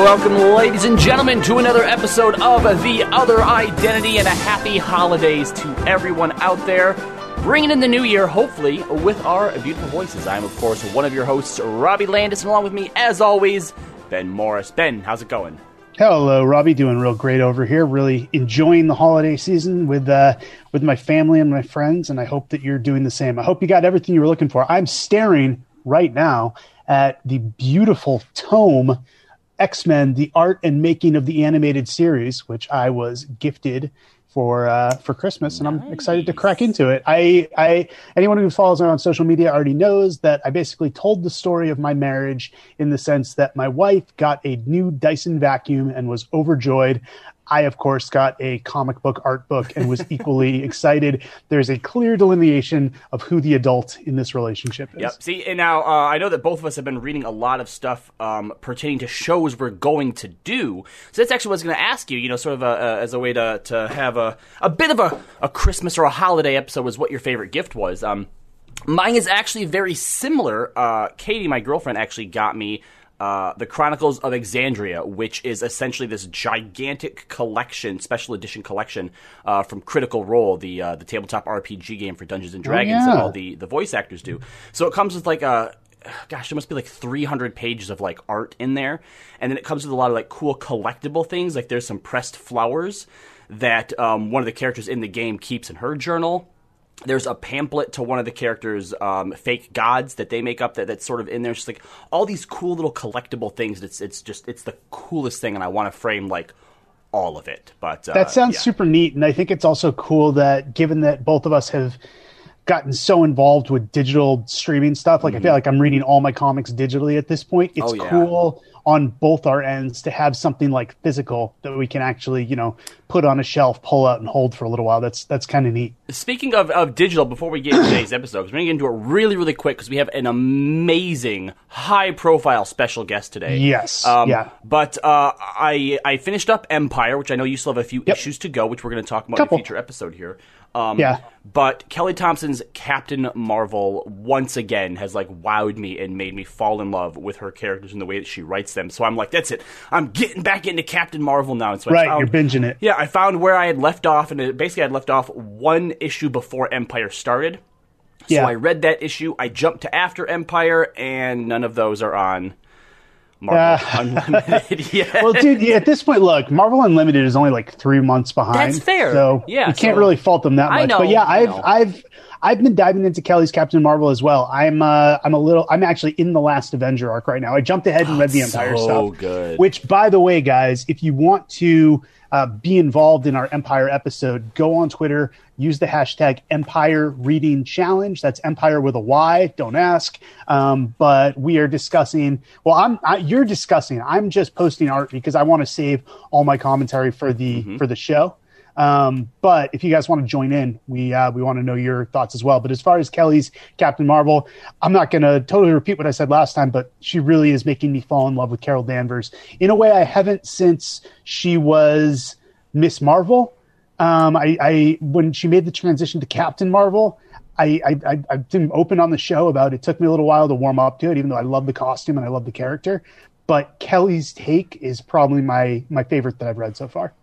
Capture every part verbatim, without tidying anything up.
welcome, ladies and gentlemen, to another episode of The Other Identity, and a happy holidays to everyone out there. Bringing in the new year, hopefully, with our beautiful voices. I'm, of course, one of your hosts, Robbie Landis, and along with me, as always, Ben Morris. Ben, how's it going? Hello, Robbie. Doing real great over here. Really enjoying the holiday season with uh, with my family and my friends, and I hope that you're doing the same. I hope you got everything you were looking for. I'm staring right now at the beautiful tome X-Men, the art and making of the animated series, which I was gifted for uh, for Christmas, and nice. I'm excited to crack into it. I, I anyone who follows me on social media already knows that I basically told the story of my marriage in the sense that my wife got a new Dyson vacuum and was overjoyed. I, of course, got a comic book art book and was equally excited. There's a clear delineation of who the adult in this relationship is. Yep. See, and now uh, I know that both of us have been reading a lot of stuff um, pertaining to shows we're going to do. So that's actually what I was going to ask you, you know, sort of a, a, as a way to, to have a, a bit of a, a Christmas or a holiday episode was what your favorite gift was. Um, mine is actually very similar. Uh, Katie, my girlfriend, actually got me Uh, the Chronicles of Exandria, which is essentially this gigantic collection, special edition collection uh, from Critical Role, the uh, the tabletop R P G game for Dungeons and Dragons oh, yeah. that all the, the voice actors do. So it comes with like a, gosh, there must be like three hundred pages of like art in there, and then it comes with a lot of like cool collectible things. Like there's some pressed flowers that um, one of the characters in the game keeps in her journal. There's a pamphlet to one of the characters' um, fake gods that they make up that, that's sort of in there. It's just like all these cool little collectible things. It's it's just it's the coolest thing, and I want to frame like all of it. But uh, that sounds yeah. super neat, and I think it's also cool that given that both of us have gotten so involved with digital streaming stuff, like mm-hmm. I feel like I'm reading all my comics digitally at this point. It's oh, yeah. cool on both our ends to have something like physical that we can actually, you know, put on a shelf, pull out, and hold for a little while. That's that's kind of neat. Speaking of, of digital, before we get into today's episode, because we're going to get into it really, really quick, because we have an amazing, high-profile special guest today. Yes, um, yeah. But uh, I I finished up Empire, which I know you still have a few yep. issues to go, which we're going to talk about Couple. in a future episode here. Um, yeah. But Kelly Thompson's Captain Marvel once again has like wowed me and made me fall in love with her characters and the way that she writes them. So I'm like, that's it. I'm getting back into Captain Marvel now. And so right, I found, you're binging it. Yeah, I found where I had left off, and it, basically I had left off one issue before Empire started. So yeah. I read that issue. I jumped to after Empire, and none of those are on Marvel uh, Unlimited yet. Well, dude, yeah, at this point, look, Marvel Unlimited is only like three months behind. That's fair. So yeah, you can't so, really fault them that much. I know, but yeah, I I've know. I've I've been diving into Kelly's Captain Marvel as well. I'm uh, I'm a little I'm actually in the last Avenger arc right now. I jumped ahead and oh, read the Empire so stuff. Good. Which, by the way, guys, if you want to uh, be involved in our Empire episode, go on Twitter, use the hashtag Empire Reading Challenge. That's Empire with a Y. Don't ask. Um, but we are discussing. Well, I'm. I, you're discussing. I'm just posting art because I want to save all my commentary for the mm-hmm. for the show. Um, but if you guys want to join in, we uh, we want to know your thoughts as well. But as far as Kelly's Captain Marvel, I'm not going to totally repeat what I said last time, but she really is making me fall in love with Carol Danvers in a way I haven't since she was Miss Marvel. Um, I, I when she made the transition to Captain Marvel, I, I, I, I've been open on the show about it. It took me a little while to warm up to it, even though I love the costume and I love the character. But Kelly's take is probably my my favorite that I've read so far.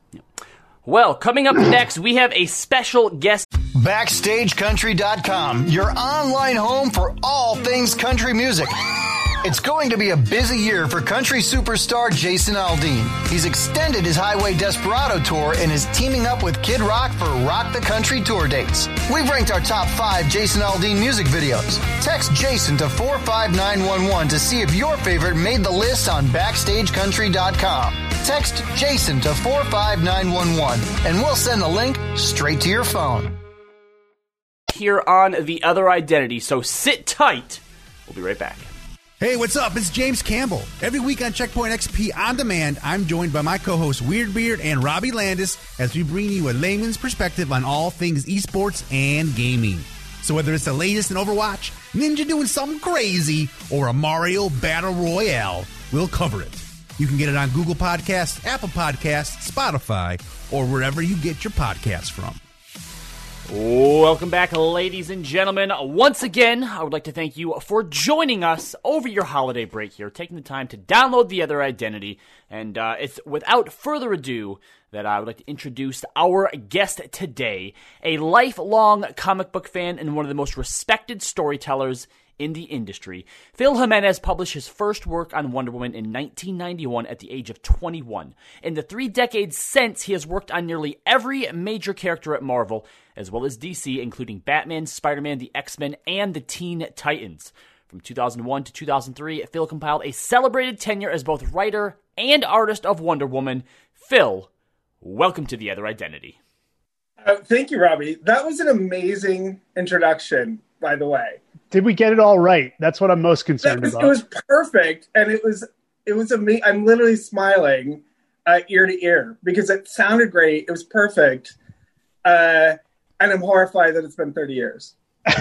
Well, coming up next, we have a special guest. Backstage Country dot com, your online home for all things country music. It's going to be a busy year for country superstar Jason Aldean. He's extended his Highway Desperado tour and is teaming up with Kid Rock for Rock the Country tour dates. We've ranked our top five Jason Aldean music videos. Text Jason to four five nine one one to see if your favorite made the list on Backstage Country dot com. Text Jason to four five nine one one and we'll send the link straight to your phone. Here on The Other Identity, so sit tight. We'll be right back. Hey, what's up? It's James Campbell. Every week on Checkpoint X P On Demand, I'm joined by my co-hosts Weirdbeard and Robbie Landis as we bring you a layman's perspective on all things esports and gaming. So whether it's the latest in Overwatch, Ninja doing something crazy, or a Mario Battle Royale, we'll cover it. You can get it on Google Podcasts, Apple Podcasts, Spotify, or wherever you get your podcasts from. Welcome back, ladies and gentlemen. Once again, I would like to thank you for joining us over your holiday break here, taking the time to download The Other Identity. And uh, it's without further ado that I would like to introduce our guest today, a lifelong comic book fan and one of the most respected storytellers in the industry. Phil Jimenez published his first work on Wonder Woman in nineteen ninety-one at the age of twenty-one. In the three decades since, he has worked on nearly every major character at Marvel, as well as D C, including Batman, Spider-Man, the X-Men, and the Teen Titans. From two thousand one to two thousand three, Phil compiled a celebrated tenure as both writer and artist of Wonder Woman. Phil, welcome to The Other Identity. Uh, thank you, Robbie. That was an amazing introduction, by the way. Did we get it all right? That's what I'm most concerned was, about. It was perfect, and it was it was amazing. I'm literally smiling uh, ear to ear because it sounded great. It was perfect, uh, and I'm horrified that it's been thirty years.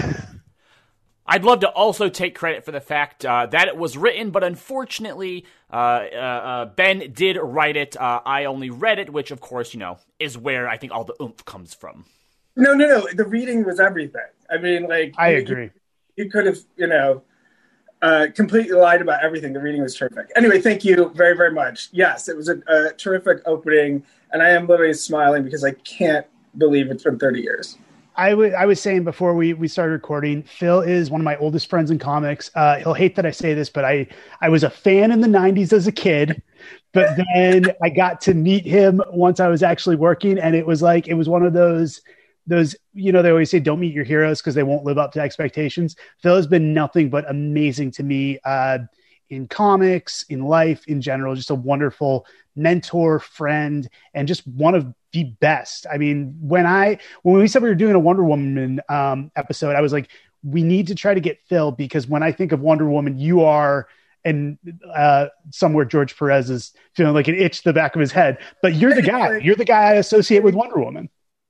I'd love to also take credit for the fact uh, that it was written, but unfortunately, uh, uh, uh, Ben did write it. Uh, I only read it, which, of course, you know, is where I think all the oomph comes from. No, no, no. The reading was everything. I mean, like... I you, agree. You, you could have, you know, uh, completely lied about everything. The reading was terrific. Anyway, thank you very, very much. Yes, it was a, a terrific opening, and I am literally smiling because I can't believe it's been thirty years. I, w- I was saying before we, we started recording, Phil is one of my oldest friends in comics. Uh, he'll hate that I say this, but I, I was a fan in the nineties as a kid, but then I got to meet him once I was actually working. And it was like, it was one of those, those, you know, they always say, don't meet your heroes because they won't live up to expectations. Phil has been nothing but amazing to me uh, in comics, in life, in general, just a wonderful mentor, friend, and just one of the best. I mean, when I when we said we were doing a Wonder Woman um, episode, I was like, we need to try to get Phil because when I think of Wonder Woman, you are, and uh, somewhere George Perez is feeling like an itch to the back of his head, but you're the guy. You're the guy I associate with Wonder Woman.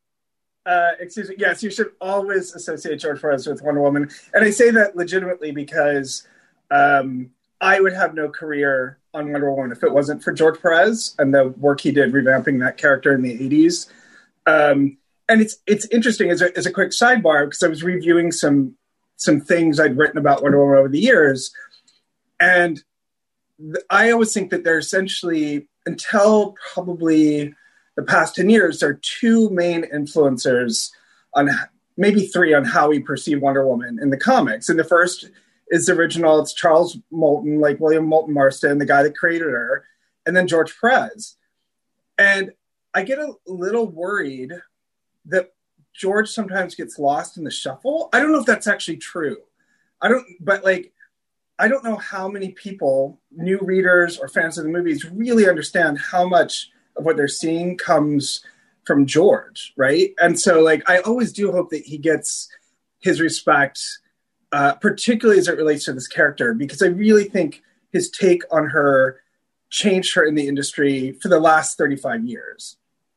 Uh, excuse me. Yes, you should always associate George Perez with Wonder Woman, and I say that legitimately because um, I would have no career on Wonder Woman if it wasn't for George Perez and the work he did revamping that character in the eighties. Um, and it's it's interesting as a, as a quick sidebar because I was reviewing some some things I'd written about Wonder Woman over the years, and th- I always think that they're essentially, until probably the past ten years, there are two main influencers on maybe three on how we perceive Wonder Woman in the comics. And the first is the original. It's Charles Moulton, like William Moulton Marston, the guy that created her, and then George Perez. And I get a little worried that George sometimes gets lost in the shuffle. I don't know if that's actually true. I don't, but like, I don't know how many people, new readers or fans of the movies, really understand how much of what they're seeing comes from George, right? And so, like, I always do hope that he gets his respect, Uh, particularly as it relates to this character, because I really think his take on her changed her in the industry for the last thirty-five years.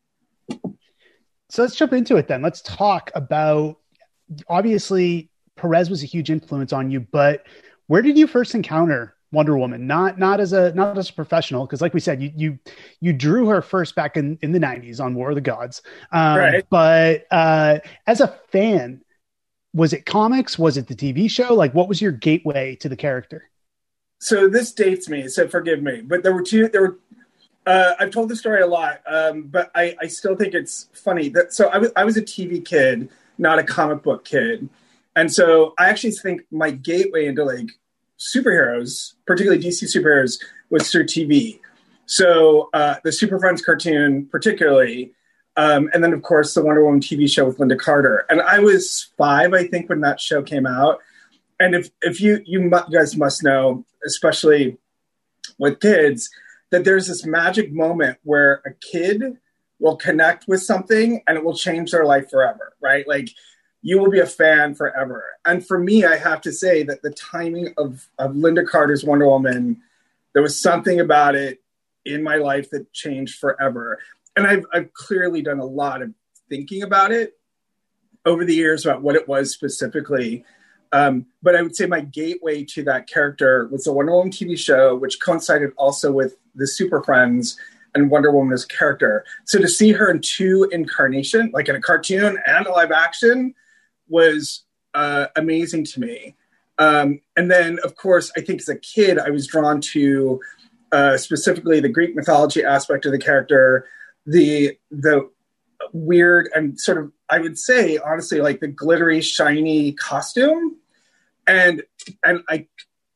So let's jump into it then. Let's talk about, obviously, Perez was a huge influence on you, but where did you first encounter Wonder Woman? Not not as a not as a professional, because like we said, you you you drew her first back in, in the nineties on War of the Gods. Um, right. But uh, as a fan, was it comics? Was it the T V show? Like, what was your gateway to the character? So this dates me, so forgive me. But there were two. There were. Uh, I've told the story a lot, um, but I, I still think it's funny that. So I was I was a T V kid, not a comic book kid, and so I actually think my gateway into like superheroes, particularly D C superheroes, was through T V. So uh, the Super Friends cartoon, particularly. Um, and then, of course, the Wonder Woman T V show with Linda Carter. And I was five, I think, when that show came out. And if if you you, mu- you guys must know, especially with kids, that there's this magic moment where a kid will connect with something and it will change their life forever, right? Like, you will be a fan forever. And for me, I have to say that the timing of, of Linda Carter's Wonder Woman, there was something about it in my life that changed forever. And I've, I've clearly done a lot of thinking about it over the years about what it was specifically. Um, but I would say my gateway to that character was the Wonder Woman T V show, which coincided also with the Super Friends. and Wonder Woman as a character. So to see her in two incarnation, like in a cartoon and a live action, was uh, amazing to me. Um, and then, of course, I think as a kid, I was drawn to uh, specifically the Greek mythology aspect of the character, the the weird and sort of, I would say, honestly, like the glittery, shiny costume. And and I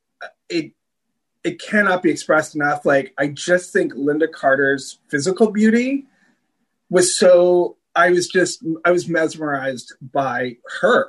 it it cannot be expressed enough. Like, I just think Lynda Carter's physical beauty was so, I was just, I was mesmerized by her.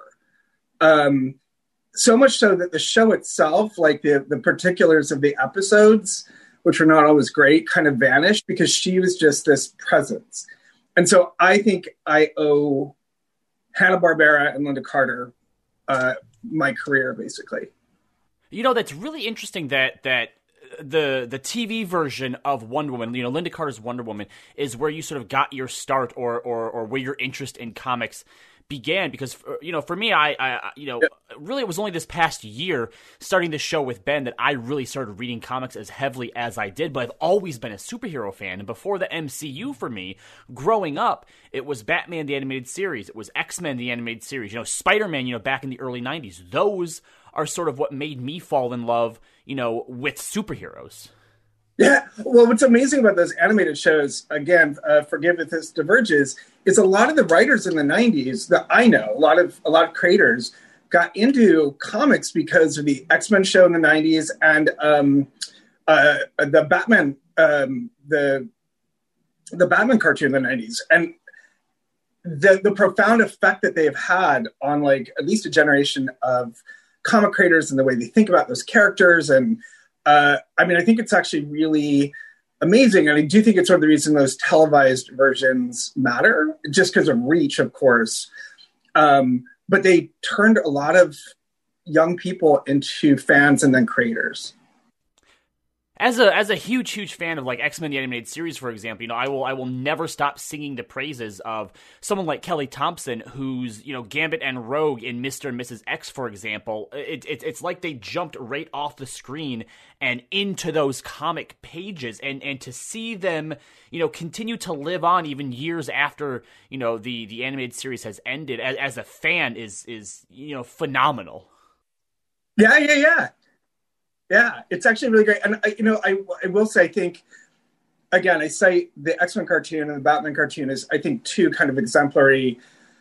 Um, so much so that the show itself, like the, the particulars of the episodes, which were not always great, kind of vanished because she was just this presence. And so I think I owe Hanna-Barbera and Lynda Carter uh, my career, basically. You know, that's really interesting that that the the T V version of Wonder Woman, you know, Lynda Carter's Wonder Woman, is where you sort of got your start, or or, or where your interest in comics began. Because, you know, for me, I, I you know, yep. really it was only this past year, starting this show with Ben, that I really started reading comics as heavily as I did. But I've always been a superhero fan. And before the M C U for me, growing up, it was Batman the Animated Series. It was X-Men the Animated Series. You know, Spider-Man, you know, back in the early nineties. Those are sort of what made me fall in love, you know, with superheroes. Yeah, well, what's amazing about those animated shows, again, uh, forgive if this diverges, is a lot of the writers in the nineties that I know, a lot of a lot of creators, got into comics because of the X-Men show in the nineties and um, uh, the Batman, um, the the Batman cartoon in the nineties, and the the profound effect that they've had on, like, at least a generation of comic creators and the way they think about those characters. And uh, I mean, I think it's actually really amazing. And I do think it's one of the reasons those televised versions matter, just because of reach, of course. Um, but they turned a lot of young people into fans and then creators. As a as a huge huge fan of, like, X-Men the Animated Series, for example, you know, I will I will never stop singing the praises of someone like Kelly Thompson, who's, you know, Gambit and Rogue in Mister and Missus X, for example. It, it it's like they jumped right off the screen and into those comic pages, and and to see them, you know, continue to live on even years after, you know, the the animated series has ended, as, as a fan is is you know, phenomenal. Yeah, yeah, yeah. Yeah, it's actually really great. And, I, you know, I, I will say, I think, again, I cite the X-Men cartoon and the Batman cartoon as, I think, two kind of exemplary,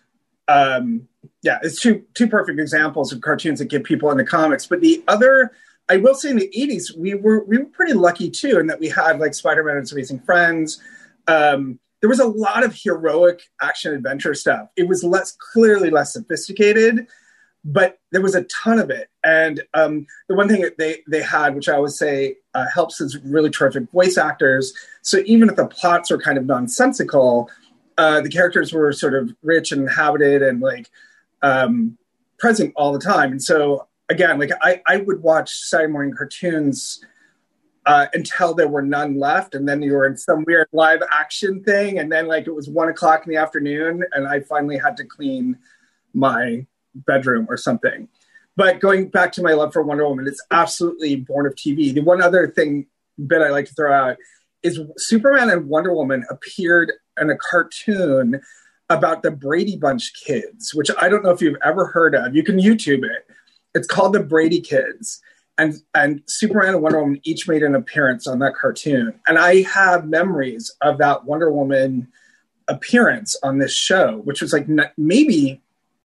um, yeah, it's two two perfect examples of cartoons that give people into comics. But the other, I will say in the eighties, we were we were pretty lucky, too, in that we had, like, Spider-Man and His Amazing Friends. Um, there was a lot of heroic action-adventure stuff. It was less clearly less sophisticated, but there was a ton of it. And um, the one thing that they, they had, which I always say uh, helps, is really terrific voice actors. So even if the plots were kind of nonsensical, uh, the characters were sort of rich and inhabited and, like, um, present all the time. And so, again, like I, I would watch Saturday morning cartoons uh, until there were none left. And then you were in some weird live action thing. And then, like, it was one o'clock in the afternoon and I finally had to clean my bedroom or something. But going back to my love for Wonder Woman, it's absolutely born of T V. The one other thing bit I like to throw out is Superman and Wonder Woman appeared in a cartoon about the Brady Bunch kids, which I don't know if you've ever heard of. You can YouTube it. It's called the Brady Kids. And and Superman and Wonder Woman each made an appearance on that cartoon. And I have memories of that Wonder Woman appearance on this show, which was like maybe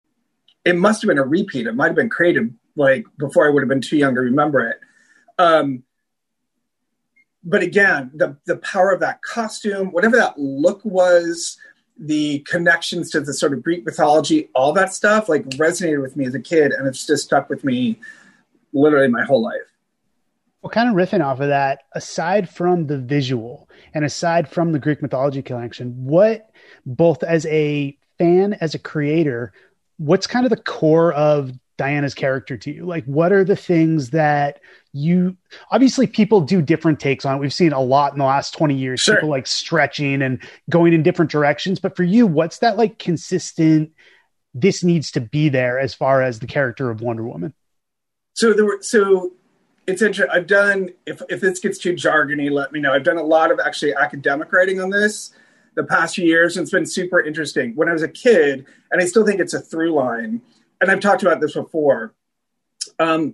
it must have been a repeat. It might have been created like before I would have been too young to remember it. Um, but again, the the power of that costume, whatever that look was, the connections to the sort of Greek mythology, all that stuff like resonated with me as a kid, and it's just stuck with me literally my whole life. Well, kind of riffing off of that, aside from the visual and aside from the Greek mythology connection, what, both as a fan, as a creator, what's kind of the core of Diana's character to you? Like, what are the things that you, obviously people do different takes on it. We've seen a lot in the last twenty years, sure. People like stretching and going in different directions. But for you, what's that like consistent, this needs to be there as far as the character of Wonder Woman? So there were, so it's interesting. I've done, if, if this gets too jargony, let me know. I've done a lot of actually academic writing on this the past few years, and it's been super interesting. When I was a kid, and I still think it's a through line, and I've talked about this before, um,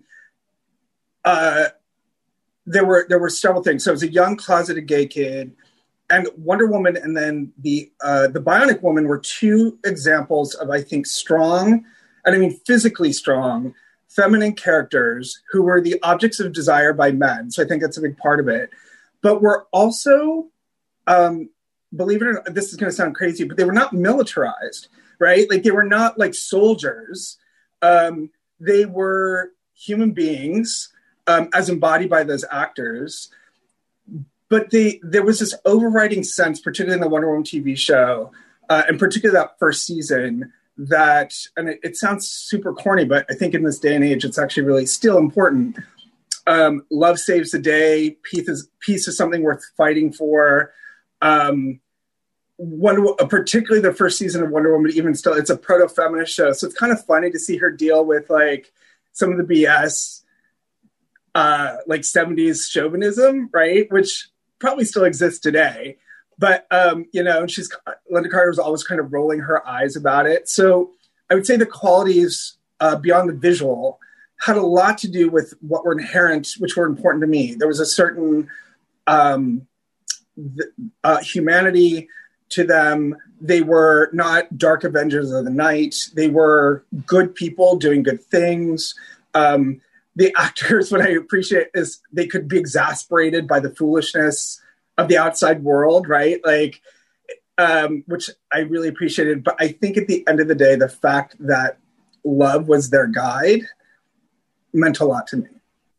uh, there were there were several things. So I was a young closeted gay kid, and Wonder Woman and then the uh, the Bionic Woman were two examples of, I think, strong, and I mean physically strong, feminine characters who were the objects of desire by men. So I think that's a big part of it. But were also, um, believe it or not, this is going to sound crazy, but they were not militarized, right? Like they were not like soldiers. Um, they were human beings um, as embodied by those actors. But they, there was this overriding sense, particularly in the Wonder Woman T V show, uh, and particularly that first season, that, and it, it sounds super corny, but I think in this day and age, it's actually really still important. Um, love saves the day. Peace is, peace is something worth fighting for. Um, Wonder, particularly the first season of Wonder Woman, even still, it's a proto-feminist show. So it's kind of funny to see her deal with like some of the B S, uh, like seventies chauvinism, right? Which probably still exists today. But, um, you know, she's Linda Carter was always kind of rolling her eyes about it. So I would say the qualities uh, beyond the visual had a lot to do with what were inherent, which were important to me. There was a certain um, th- uh, humanity to them. They were not dark Avengers of the night. They were good people doing good things. Um, the actors, what I appreciate is they could be exasperated by the foolishness of the outside world, right? Like, um, which I really appreciated. But I think at the end of the day, the fact that love was their guide meant a lot to me.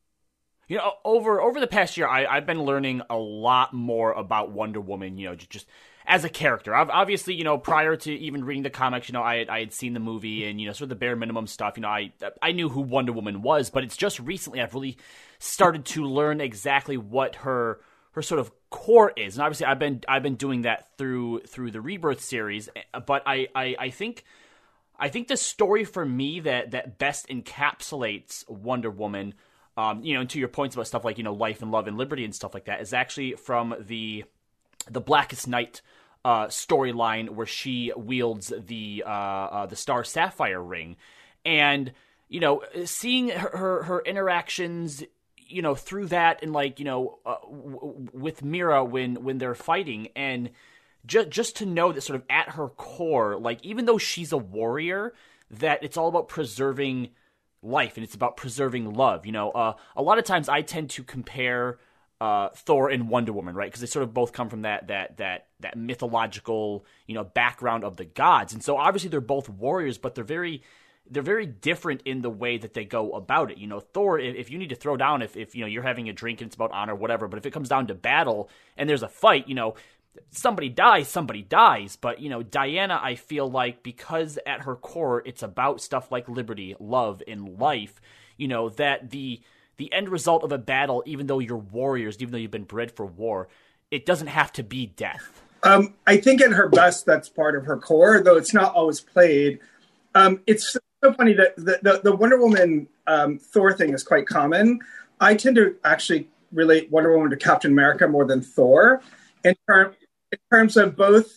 You know, over over the past year, I, I've been learning a lot more about Wonder Woman, you know, just, just as a character. I've, obviously, you know, prior to even reading the comics, you know, I, I had seen the movie and, you know, sort of the bare minimum stuff. You know, I I knew who Wonder Woman was, but it's just recently I've really started to learn exactly what her her sort of core is. And obviously I've been I've been doing that through through the Rebirth series, but I, I, I think I think the story for me that, that best encapsulates Wonder Woman, um, you know, and to your points about stuff like, you know, life and love and liberty and stuff like that, is actually from the the Blackest Night uh, storyline where she wields the uh, uh, the Star Sapphire ring. And, you know, seeing her, her, her interactions, you know, through that and like, you know, uh, w- with Mira when, when they're fighting, and just, just to know that sort of at her core, like, even though she's a warrior, that it's all about preserving life and it's about preserving love. You know, uh, a lot of times I tend to compare uh, Thor and Wonder Woman, right? Because they sort of both come from that, that, that, that mythological, you know, background of the gods. And so obviously they're both warriors, but they're very, they're very different in the way that they go about it. You know, Thor, if, if you need to throw down, if, if, you know, you're having a drink and it's about honor, whatever, but if it comes down to battle and there's a fight, you know, somebody dies, somebody dies. But, you know, Diana, I feel like, because at her core, it's about stuff like liberty, love, and life, you know, that the, the end result of a battle, even though you're warriors, even though you've been bred for war, it doesn't have to be death. Um, I think at her best, that's part of her core, though it's not always played. Um, it's so funny that the, the, the Wonder Woman um, Thor thing is quite common. I tend to actually relate Wonder Woman to Captain America more than Thor in, term, in terms of both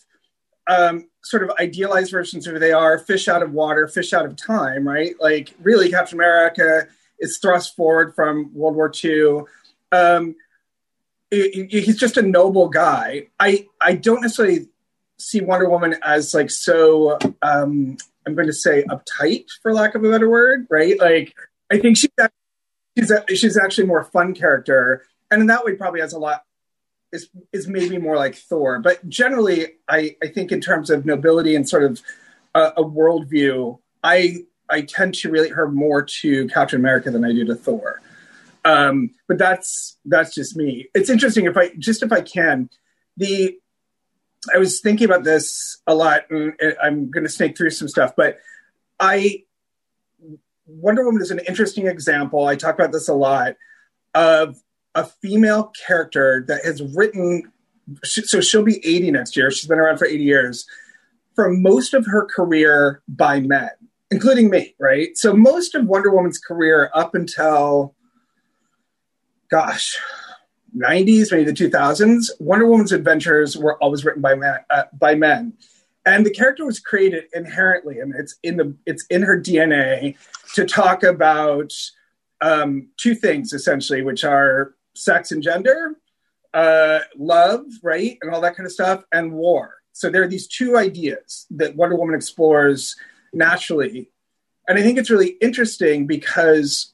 um, sort of idealized versions of who they are, fish out of water, fish out of time, right? Like, really, Captain America is thrust forward from World War Two. Um, it, it, he's just a noble guy. I, I don't necessarily see Wonder Woman as like so... Um, I'm going to say uptight, for lack of a better word, right? Like, I think she's actually, she's, a, she's actually a more fun character, and in that way, probably has a lot is is maybe more like Thor. But generally, I, I think in terms of nobility and sort of a, a worldview, I I tend to relate her more to Captain America than I do to Thor. Um, but that's that's just me. It's interesting if I just if I can the. I was thinking about this a lot, and I'm going to snake through some stuff, but I, Wonder Woman is an interesting example. I talk about this a lot, of a female character that has written, so she'll be eighty next year. She's been around for eighty years, for most of her career by men, including me, right? So most of Wonder Woman's career up until gosh, nineties, maybe the two thousands, Wonder Woman's adventures were always written by men, uh, by men. And the character was created inherently, and it's in the it's in her D N A to talk about um, two things essentially, which are sex and gender, uh, love, right, and all that kind of stuff, and war. So there are these two ideas that Wonder Woman explores naturally, and I think it's really interesting because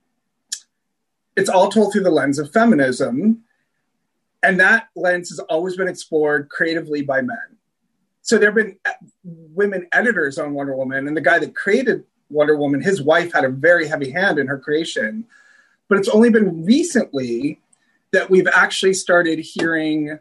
it's all told through the lens of feminism, and that lens has always been explored creatively by men. So there have been women editors on Wonder Woman, and the guy that created Wonder Woman, his wife had a very heavy hand in her creation. But it's only been recently that we've actually started hearing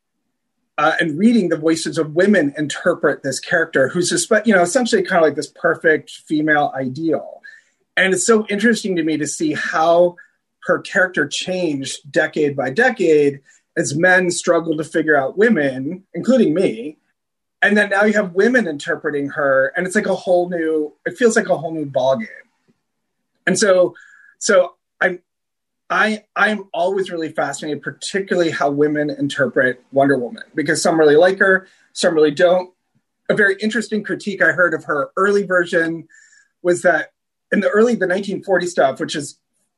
uh, and reading the voices of women interpret this character, who's just, you know, essentially kind of like this perfect female ideal. And it's so interesting to me to see how her character changed decade by decade as men struggled to figure out women, including me. And then now you have women interpreting her, and it's like a whole new, it feels like a whole new ballgame. And so, so I'm, I, I'm always really fascinated, particularly how women interpret Wonder Woman, because some really like her, some really don't. A very interesting critique I heard of her early version was that in the early, the nineteen forty stuff, which is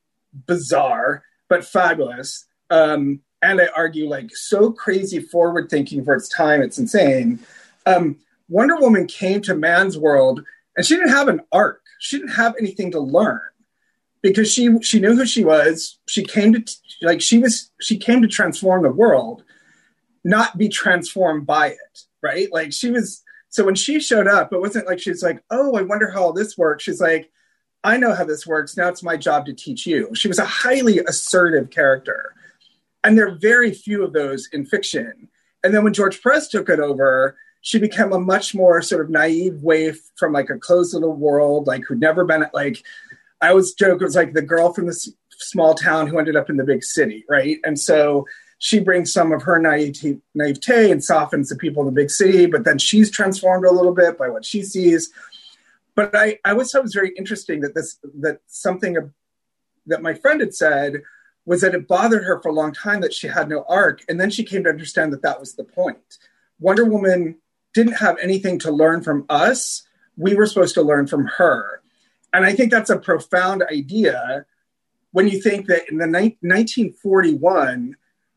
bizarre, but fabulous. Um, and I argue like so crazy forward thinking for its time. It's insane. Um, Wonder Woman came to man's world and she didn't have an arc. She didn't have anything to learn because she, she knew who she was. She came to like, she was, she came to transform the world, not be transformed by it. Right. Like she was, so when she showed up, it wasn't like, she's like, oh, I wonder how all this works. She's like, I know how this works. Now it's my job to teach you. She was a highly assertive character. And there are very few of those in fiction. And then when George Perez took it over, she became a much more sort of naive waif from like a closed little world, like who'd never been at like, I always joke, it was like the girl from the s- small town who ended up in the big city, right? And so she brings some of her naivete, naivete and softens the people in the big city, but then she's transformed a little bit by what she sees. But I, I always thought it was very interesting that this, that something that my friend had said was that it bothered her for a long time that she had no arc. And then she came to understand that that was the point. Wonder Woman didn't have anything to learn from us. We were supposed to learn from her. And I think that's a profound idea when you think that in the ni- nineteen forty-one,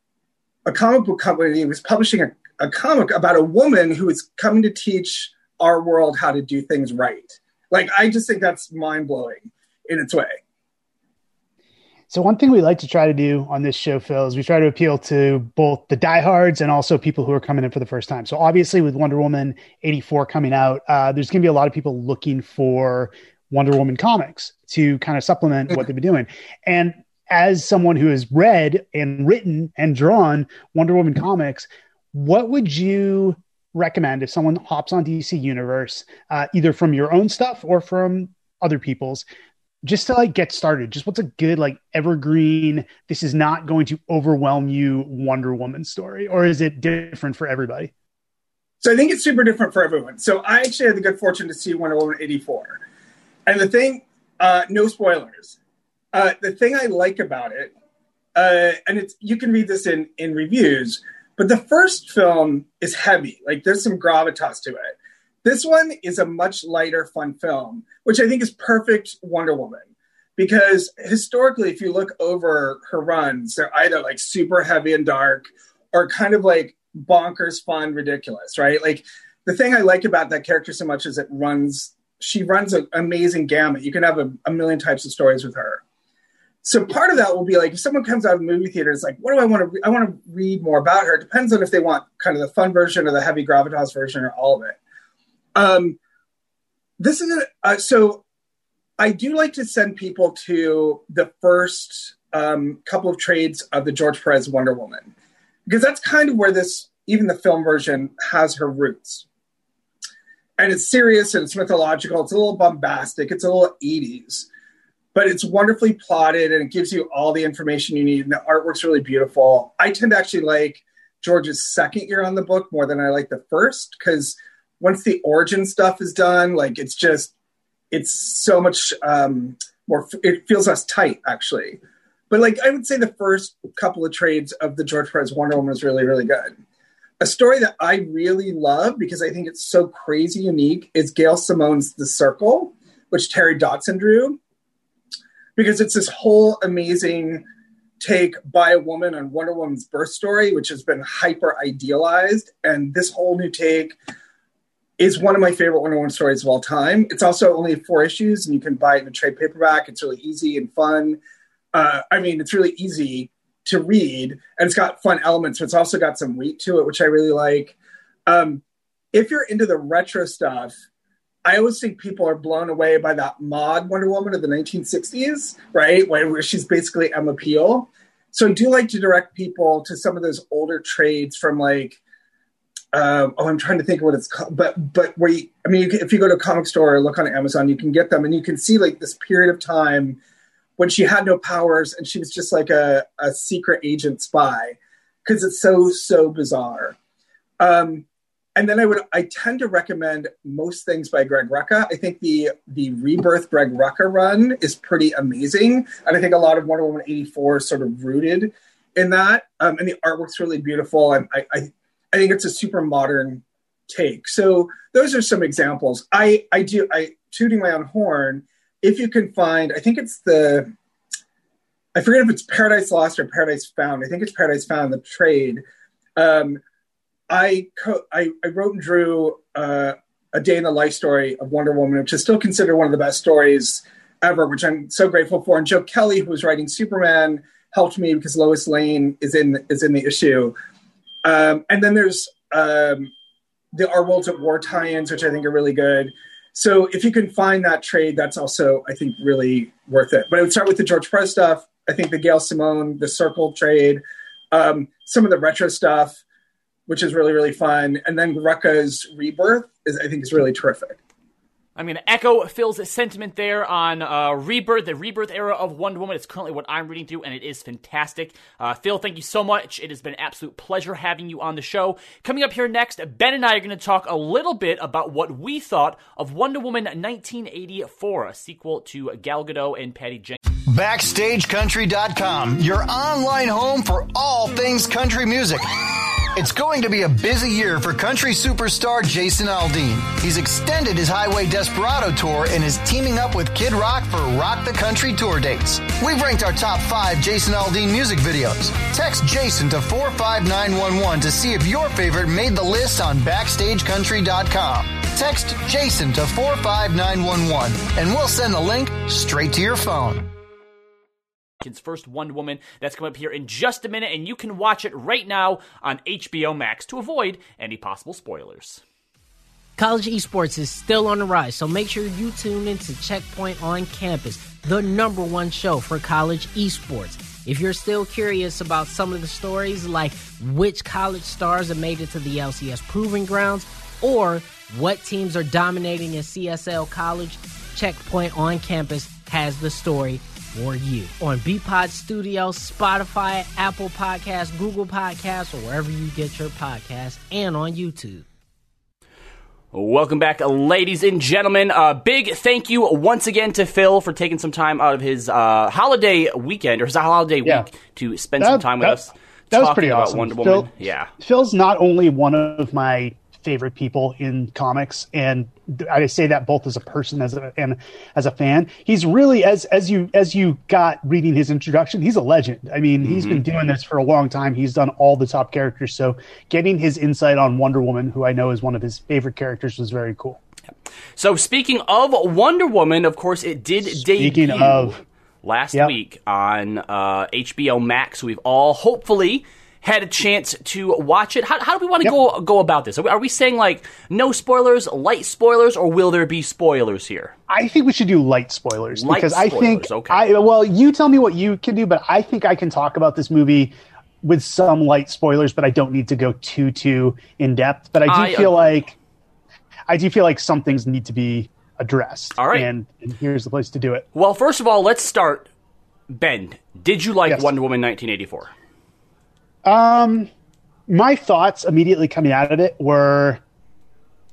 a comic book company was publishing a, a comic about a woman who was coming to teach our world how to do things right. Like, I just think that's mind-blowing in its way. So one thing we like to try to do on this show, Phil, is we try to appeal to both the diehards and also people who are coming in for the first time. So obviously with Wonder Woman eighty-four coming out, uh, there's going to be a lot of people looking for Wonder Woman comics to kind of supplement what they've been doing. And as someone who has read and written and drawn Wonder Woman comics, what would you recommend if someone hops on D C Universe, uh, either from your own stuff or from other people's, just to like get started? Just what's a good, like evergreen, this is not going to overwhelm you Wonder Woman story, or is it different for everybody? So I think it's super different for everyone. So I actually had the good fortune to see Wonder Woman eighty-four. And the thing, uh, no spoilers. Uh, the thing I like about it, uh, and it's, you can read this in, in reviews, but the first film is heavy. Like there's some gravitas to it. This one is a much lighter, fun film, which I think is perfect Wonder Woman. Because historically, if you look over her runs, they're either like super heavy and dark or kind of like bonkers, fun, ridiculous, right? Like the thing I like about that character so much is it runs, she runs an amazing gamut. You can have a, a million types of stories with her. So part of that will be like, if someone comes out of the movie theater, it's like, what do I want to, re- I want to read more about her. It depends on if they want kind of the fun version or the heavy gravitas version or all of it. Um, this is, a, uh, so I do like to send people to the first um, couple of trades of the George Perez Wonder Woman, because that's kind of where this, even the film version, has her roots. And it's serious and it's mythological. It's a little bombastic. It's a little eighties. But it's wonderfully plotted and it gives you all the information you need. And the artwork's really beautiful. I tend to actually like George's second year on the book more than I like the first, because once the origin stuff is done, like it's just, it's so much um, more, it feels less tight actually. But like I would say the first couple of trades of the George Perez Wonder Woman was really, really good. A story that I really love because I think it's so crazy unique is Gail Simone's The Circle, which Terry Dodson drew. Because it's this whole amazing take by a woman on Wonder Woman's birth story, which has been hyper idealized. And this whole new take is one of my favorite Wonder Woman stories of all time. It's also only four issues and you can buy it in a trade paperback. It's really easy and fun. Uh, I mean, it's really easy to read and it's got fun elements, but it's also got some weight to it, which I really like. Um, if you're into the retro stuff, I always think people are blown away by that mod Wonder Woman of the nineteen sixties, right? Where she's basically Emma Peel. So I do like to direct people to some of those older trades from like, um, oh, I'm trying to think of what it's called, but but where you, I mean, you can, if you go to a comic store or look on Amazon, you can get them and you can see like this period of time when she had no powers and she was just like a, a secret agent spy because it's so, so bizarre. Um, and then I would, I tend to recommend most things by Greg Rucka. I think the, the Rebirth Greg Rucka run is pretty amazing. And I think a lot of Wonder Woman eighty-four is sort of rooted in that. Um, and the artwork's really beautiful. And I, I, I think it's a super modern take. So those are some examples. I, I do, I tooting my own horn. If you can find, I think it's the, I forget if it's Paradise Lost or Paradise Found. I think it's Paradise Found, the trade. Um, I, co- I I wrote and drew uh, a day in the life story of Wonder Woman, which is still considered one of the best stories ever, which I'm so grateful for. And Joe Kelly, who was writing Superman, helped me because Lois Lane is in is in the issue. Um, and then there's um, the Our Worlds at War tie-ins, which I think are really good. So if you can find that trade, that's also, I think, really worth it. But I would start with the George Perez stuff. I think the Gail Simone, the Circle trade, um, some of the retro stuff, which is really, really fun. And then Rucka's Rebirth, is I think, is really terrific. I'm going to echo Phil's sentiment there on uh, Rebirth, the Rebirth era of Wonder Woman. It's currently what I'm reading through, and it is fantastic. Uh, Phil, thank you so much. It has been an absolute pleasure having you on the show. Coming up here next, Ben and I are going to talk a little bit about what we thought of Wonder Woman nineteen eighty-four, a sequel to Gal Gadot and Patty Jenkins. Backstage Country dot com, your online home for all things country music. It's going to be a busy year for country superstar Jason Aldean. He's extended his Highway Desperado tour and is teaming up with Kid Rock for Rock the Country tour dates. We've ranked our top five Jason Aldean music videos. Text Jason to four five nine one one to see if your favorite made the list on Backstage Country dot com. Text Jason to four five nine one one and we'll send the link straight to your phone. His first Wonder Woman. That's coming up here in just a minute, and you can watch it right now on H B O Max to avoid any possible spoilers. College esports is still on the rise, so make sure you tune in to Checkpoint on Campus, the number one show for college esports. If you're still curious about some of the stories, like which college stars have made it to the L C S Proving Grounds, or what teams are dominating in C S L College, Checkpoint on Campus has the story for you. On Beatpod Studios, Spotify, Apple Podcasts, Google Podcasts, or wherever you get your podcasts, and on YouTube. Welcome back, ladies and gentlemen. A uh, big thank you once again to Phil for taking some time out of his uh, holiday weekend, or his holiday yeah. week, to spend that, some time with that, us. That was talking pretty about awesome. Wonder Phil, Woman. Yeah. Phil's not only one of my favorite people in comics, and I say that both as a person as a, and as a fan. He's really, as as you as you got reading his introduction, he's a legend. I mean, mm-hmm. he's been doing this for a long time. He's done all the top characters. So getting his insight on Wonder Woman, who I know is one of his favorite characters, was very cool. So speaking of Wonder Woman, of course, it did speaking debut of, last yep. week on uh, H B O Max. We've all hopefully had a chance to watch it. How, how do we want to yep. go go about this? Are we, are we saying like no spoilers, light spoilers, or will there be spoilers here? I think we should do light spoilers light because spoilers, I think okay. I well, you tell me what you can do, but I think I can talk about this movie with some light spoilers, but I don't need to go too too in depth. But I do I, feel uh, like I do feel like some things need to be addressed. All right, and, and here's the place to do it. Well, first of all, let's start. Ben, did you like yes. Wonder Woman nineteen eighty-four? Um, my thoughts immediately coming out of it were,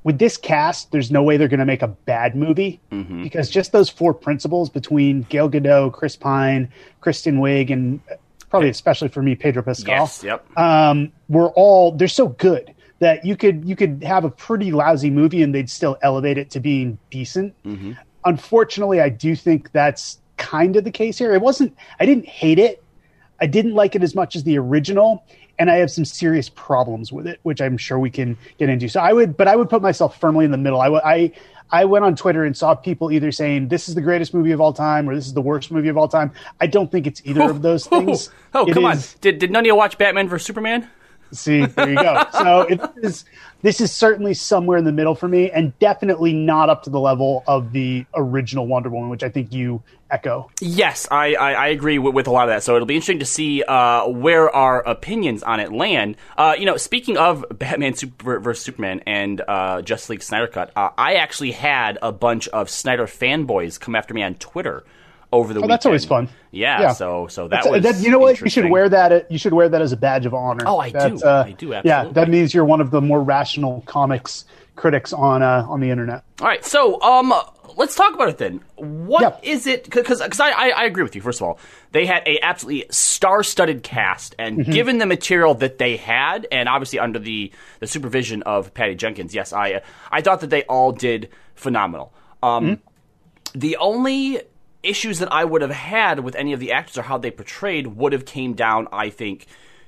with this cast, there's no way they're going to make a bad movie mm-hmm. because just those four principals between Gal Gadot, Chris Pine, Kristen Wiig, and probably especially for me, Pedro Pascal, yes, yep. um, were all, they're so good that you could, you could have a pretty lousy movie and they'd still elevate it to being decent. Mm-hmm. Unfortunately, I do think that's kind of the case here. It wasn't, I didn't hate it. I didn't like it as much as the original, and I have some serious problems with it, which I'm sure we can get into. So I would, but I would put myself firmly in the middle. I, I, I went on Twitter and saw people either saying this is the greatest movie of all time or this is the worst movie of all time. I don't think it's either oh, of those things. Oh, oh it come is, on. Did, did none of you watch Batman versus Superman? See, there you go. So it is, this is certainly somewhere in the middle for me, and definitely not up to the level of the original Wonder Woman, which I think you echo. Yes, I, I, I agree with, with a lot of that. So it'll be interesting to see uh, where our opinions on it land. Uh, you know, speaking of Batman Super versus Superman and uh, Justice League Snyder Cut, uh, I actually had a bunch of Snyder fanboys come after me on Twitter over the oh, weekend. That's always fun. Yeah, yeah. so so that that's, was that, you know what, you should wear that. You should wear that as a badge of honor. Oh, I that's, do. Uh, I do. Absolutely. Yeah, that means you're one of the more rational comics critics on uh, on the internet. All right, so um, let's talk about it then. What yeah. is it? Because because I, I I agree with you. First of all, they had a absolutely star-studded cast, and mm-hmm. given the material that they had, and obviously under the the supervision of Patty Jenkins, yes, I I thought that they all did phenomenal. Um, mm-hmm. The only issues that I would have had with any of the actors or how they portrayed would have came down, I think,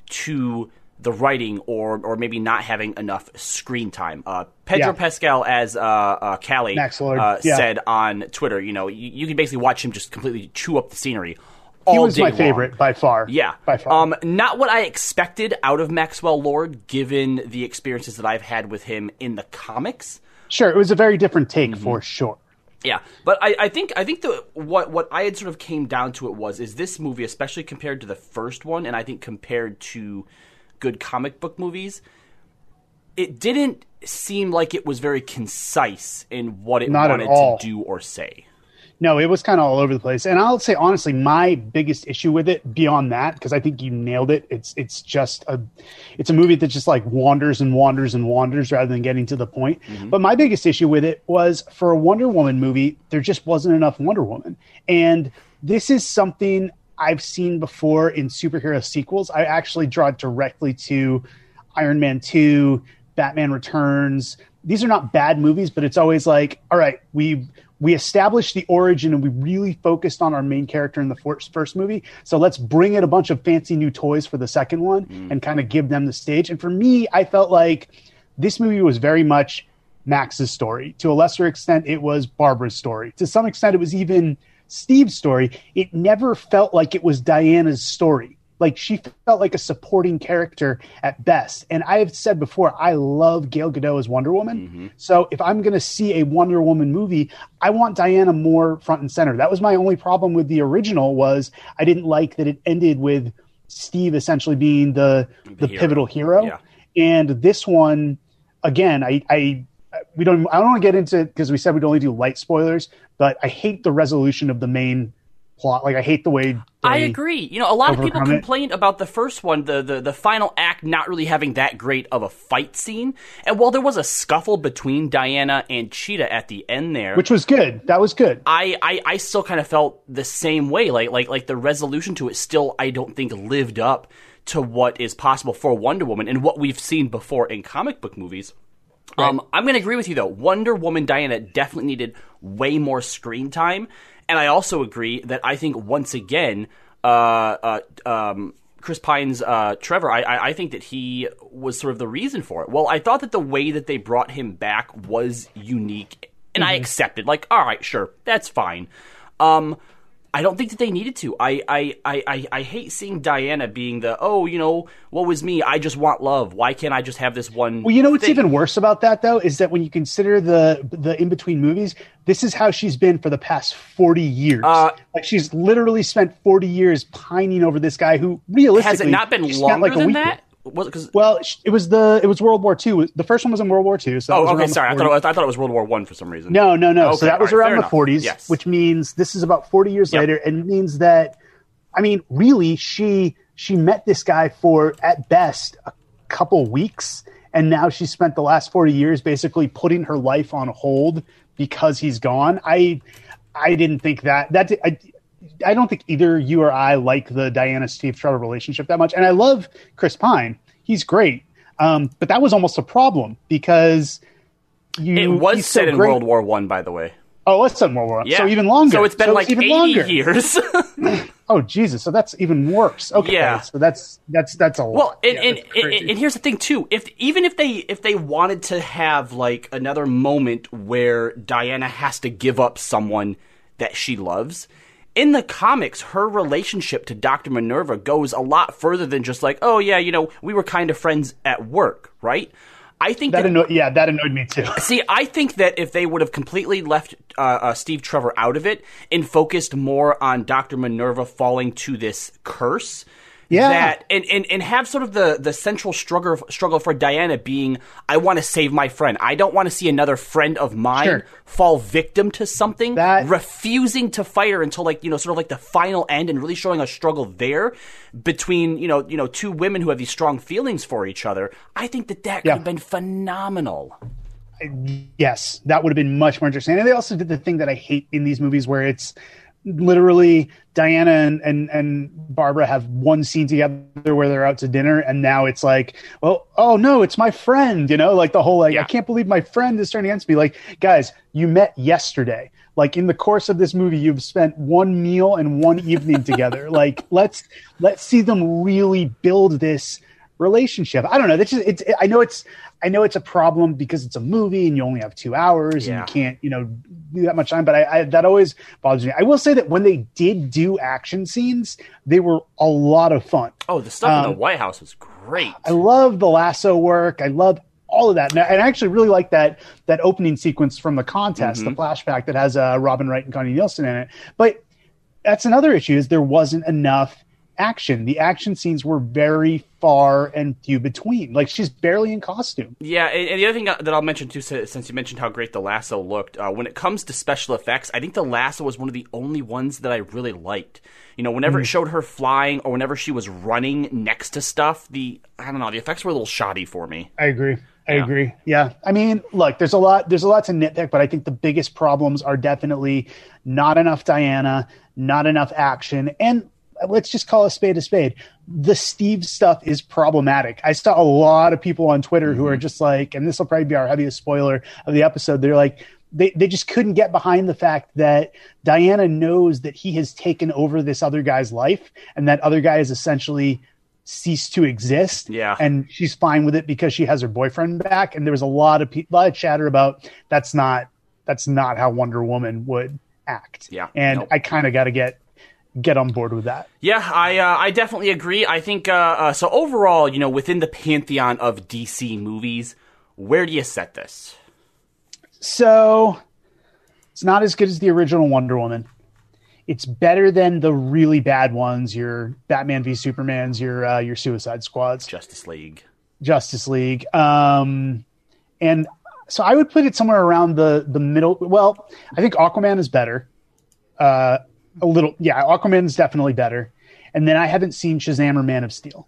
to the writing or or maybe not having enough screen time. Uh, Pedro yeah. Pascal as uh, uh, Callie uh, yeah. said on Twitter, you know, you, you can basically watch him just completely chew up the scenery. All he was day my long. favorite by far. Yeah, by far. Um, not what I expected out of Maxwell Lord, given the experiences that I've had with him in the comics. Sure, it was a very different take mm-hmm. for sure. Yeah, but I, I think I think the what what I had sort of came down to it was is this movie, especially compared to the first one, and I think compared to good comic book movies, it didn't seem like it was very concise in what it Not wanted to do or say. No, it was kind of all over the place. And I'll say, honestly, my biggest issue with it beyond that, because I think you nailed it. It's it's just a it's a movie that just like wanders and wanders and wanders rather than getting to the point. Mm-hmm. But my biggest issue with it was for a Wonder Woman movie, there just wasn't enough Wonder Woman. And this is something I've seen before in superhero sequels. I actually draw it directly to Iron Man two, Batman Returns. These are not bad movies, but it's always like, all right, we we established the origin and we really focused on our main character in the first, first movie. So let's bring in a bunch of fancy new toys for the second one mm. and kind of give them the stage. And for me, I felt like this movie was very much Max's story. To a lesser extent, it was Barbara's story. To some extent, it was even Steve's story. It never felt like it was Diana's story. Like, she felt like a supporting character at best. And I have said before, I love Gal Gadot as Wonder Woman. Mm-hmm. So if I'm going to see a Wonder Woman movie, I want Diana more front and center. That was my only problem with the original, was I didn't like that it ended with Steve essentially being the, the, the hero. pivotal hero. Yeah. And this one, again, I, I we don't I don't want to get into it because we said we'd only do light spoilers, but I hate the resolution of the main plot. Like, I hate the way I agree. You know, a lot of people it. complained about the first one, the, the the final act not really having that great of a fight scene. And while there was a scuffle between Diana and Cheetah at the end there, which was good, that was good. I, I, I still kind of felt the same way. Like like like the resolution to it still, I don't think, lived up to what is possible for Wonder Woman and what we've seen before in comic book movies. Right. Um, I'm going to agree with you, though. Wonder Woman Diana definitely needed way more screen time. And I also agree that I think, once again, uh, uh, um, Chris Pine's uh, Trevor, I, I, I think that he was sort of the reason for it. Well, I thought that the way that they brought him back was unique, and mm-hmm. I accepted. Like, all right, sure, that's fine. Um, I don't think that they needed to. I, I, I, I hate seeing Diana being the, oh, you know, what was me? I just want love. Why can't I just have this one Well, you know what's thing? even worse about that, though, is that when you consider the the in-between movies, this is how she's been for the past forty years. Uh, like, she's literally spent forty years pining over this guy who, realistically... Has it not been longer like than that? Was it, cause, well, it was the it was World War Two. The first one was in World War Two. So oh, okay, sorry. I thought, it was, I thought it was World War One for some reason. No, no, no. Okay, so that was right, around the forties, yes. which means this is about forty years yep. later, and it means that, I mean, really, she she met this guy for, at best, a couple weeks, and now she spent the last forty years basically putting her life on hold because he's gone. I I didn't think that that I, I don't think either you or I like the Diana Steve Trevor relationship that much, and I love Chris Pine. He's great, um, but that was almost a problem because you, it was he's set so in great. World War One, by the way. Oh, it's set in World War One, Yeah. so even longer. So it's been so like it's even eighty longer. years. Oh Jesus! So that's even worse. Okay, Yeah. so that's that's that's a lot. Well, and, Yeah, and, that's and, crazy. and here's the thing too. If even if they if they wanted to have like another moment where Diana has to give up someone that she loves, in the comics, her relationship to Doctor Minerva goes a lot further than just like, oh yeah, you know, we were kind of friends at work, right? I think that that, annoyed, yeah, that annoyed me too. See, I think that if they would have completely left uh, uh, Steve Trevor out of it and focused more on Doctor Minerva falling to this curse, Yeah. that and, and, and have sort of the, the central struggle struggle for Diana being, I want to save my friend. I don't want to see another friend of mine Sure. fall victim to something, That- refusing to fight her until like, you know, sort of like the final end and really showing a struggle there between, you know, you know, two women who have these strong feelings for each other. I think that that could Yeah. have been phenomenal. Yes, that would have been much more interesting. And they also did the thing that I hate in these movies where it's literally Diana and, and, and Barbara have one scene together where they're out to dinner, and now it's like, well, oh no, it's my friend, you know, like the whole, like, Yeah. I can't believe my friend is turning against me. Like, guys, you met yesterday. Like, in the course of this movie, you've spent one meal and one evening together. Like, let's, let's see them really build this relationship. I don't know. That's just, it's, I know it's, I know it's a problem because it's a movie and you only have two hours Yeah. and you can't, you know, do that much time. But I, I that always bothers me. I will say that when they did do action scenes, they were a lot of fun. Oh, the stuff in Um, the White House was great. I love the lasso work. I love all of that. And I, and I actually really like that that opening sequence from the contest, Mm-hmm. the flashback that has uh, Robin Wright and Connie Nielsen in it. But that's another issue is there wasn't enough action. The action scenes were very far and few between. Like, she's barely in costume. Yeah, and, and the other thing that I'll mention too, si- since you mentioned how great the lasso looked, uh, when it comes to special effects, I think the lasso was one of the only ones that I really liked. You know, whenever it showed her flying or whenever she was running next to stuff, the I don't know, the effects were a little shoddy for me. I agree. I Yeah. agree. Yeah. I mean, look, there's a lot there's a lot to nitpick, but I think the biggest problems are definitely not enough Diana, not enough action, and let's just call a spade a spade. The Steve stuff is problematic. I saw a lot of people on Twitter who are just like, and this will probably be our heaviest spoiler of the episode, they're like, they, they just couldn't get behind the fact that Diana knows that he has taken over this other guy's life and that other guy has essentially ceased to exist. Yeah. And she's fine with it because she has her boyfriend back. And there was a lot of pe- lot of chatter about that's not that's not how Wonder Woman would act. Yeah. And Nope. I kind of got to get get on board with that. Yeah, I uh, I definitely agree. I think uh, uh, so. Overall, you know, within the pantheon of D C movies, where do you set this? So it's not as good as the original Wonder Woman. It's better than the really bad ones, your Batman v Supermans, your uh, your Suicide Squads, Justice League. Justice League. Um, and so I would put it somewhere around the the middle. Well, I think Aquaman is better. Uh, a little, yeah, Aquaman is definitely better. And then I haven't seen Shazam or Man of Steel.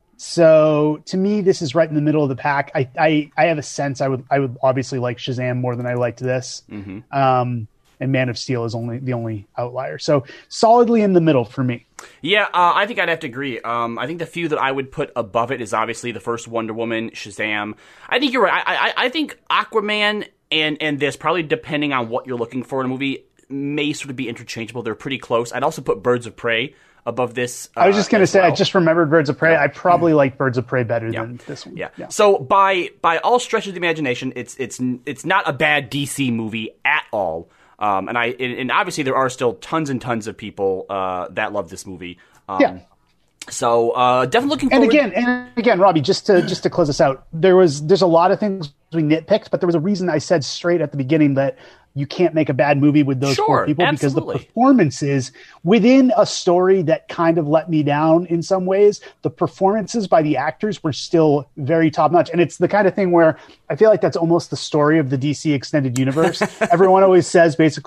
So to me, this is right in the middle of the pack. I I, I have a sense I would I would obviously like Shazam more than I liked this. Mm-hmm. Um, and Man of Steel is only the only outlier. So solidly in the middle for me. Yeah, uh, I think I'd have to agree. Um, I think the few that I would put above it is obviously the first Wonder Woman, Shazam. I think you're right. I, I, I think Aquaman and, and this, probably depending on what you're looking for in a movie, may sort of be interchangeable. They're pretty close. I'd also put Birds of Prey above this. Uh, I was just going to as say, well. I just remembered Birds of Prey. I probably like Birds of Prey better than this one. Yeah. So by by all stretches of the imagination, it's it's it's not a bad D C movie at all. Um, and I and, and obviously there are still tons and tons of people uh, that love this movie. Um, Yeah. So uh, definitely looking And forward. again, and again, Robbie, just to just to close this out, there was there's a lot of things we nitpicked, but there was a reason I said straight at the beginning that you can't make a bad movie with those Sure, four people because absolutely. the performances within a story that kind of let me down in some ways, the performances by the actors were still very top notch. And it's the kind of thing where I feel like that's almost the story of the D C extended universe. Everyone always says basically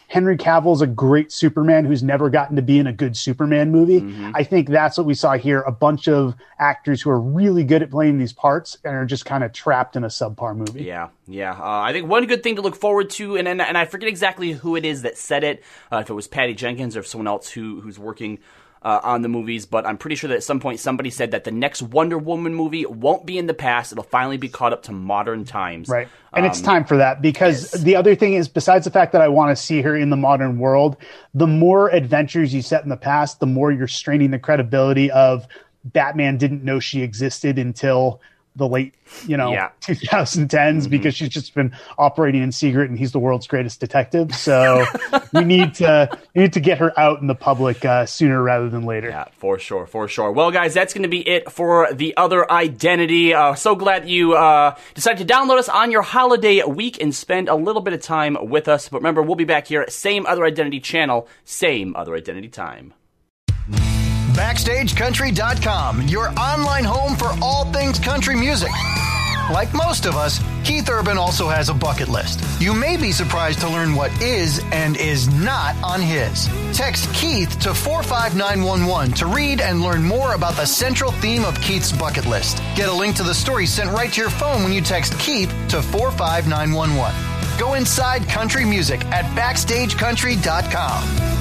Henry Cavill's a great Superman who's never gotten to be in a good Superman movie. Mm-hmm. I think that's what we saw here. A bunch of actors who are really good at playing these parts and are just kind of trapped in a subpar movie. Yeah, yeah. Uh, I think one good thing to look forward to, and and, and I forget exactly who it is that said it, uh, if it was Patty Jenkins or if someone else who who's working Uh, on the movies, but I'm pretty sure that at some point somebody said that the next Wonder Woman movie won't be in the past. It'll finally be caught up to modern times. Right. And um, it's time for that because yes. the other thing is, besides the fact that I want to see her in the modern world, the more adventures you set in the past, the more you're straining the credibility of Batman didn't know she existed until the late, you know, yeah. twenty tens mm-hmm. because she's just been operating in secret and he's the world's greatest detective. So we need to we need to get her out in the public uh, sooner rather than later. Yeah, for sure, for sure. Well, guys, that's going to be it for The Other Identity. Uh, so glad you uh, decided to download us on your holiday week and spend a little bit of time with us. But remember, we'll be back here, same Other Identity channel, same Other Identity time. Backstage Country dot com, your online home for all things country music. Like most of us, Keith Urban also has a bucket list. You may be surprised to learn what is and is not on his. Text Keith to four five nine one one to read and learn more about the central theme of Keith's bucket list. Get a link to the story sent right to your phone when you text Keith to four five nine one one. Go inside country music at Backstage Country dot com.